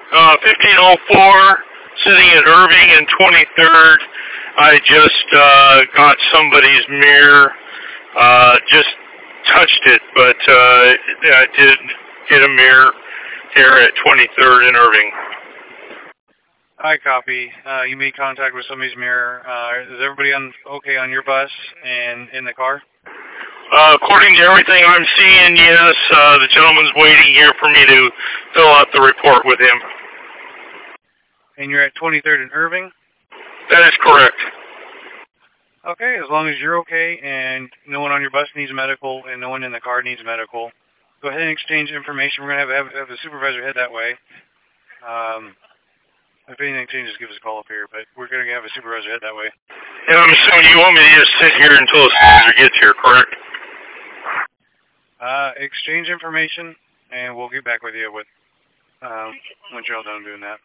1504, sitting at Irving and 23rd. I just got somebody's mirror. Just touched it, but I did get a mirror here at 23rd and Irving. I copy. You made contact with somebody's mirror. Is everybody okay on your bus and in the car? According to everything I'm seeing, yes. The gentleman's waiting here for me to fill out the report with him. And you're at 23rd and Irving? That is correct. Okay, as long as you're okay and no one on your bus needs medical and no one in the car needs medical, go ahead and exchange information. We're going to have the supervisor head that way. If anything changes, give us a call up here, but we're going to have a supervisor head that way. And I'm assuming you want me to just sit here until the supervisor gets here, correct? Exchange information, and we'll get back with you once you're all done doing that.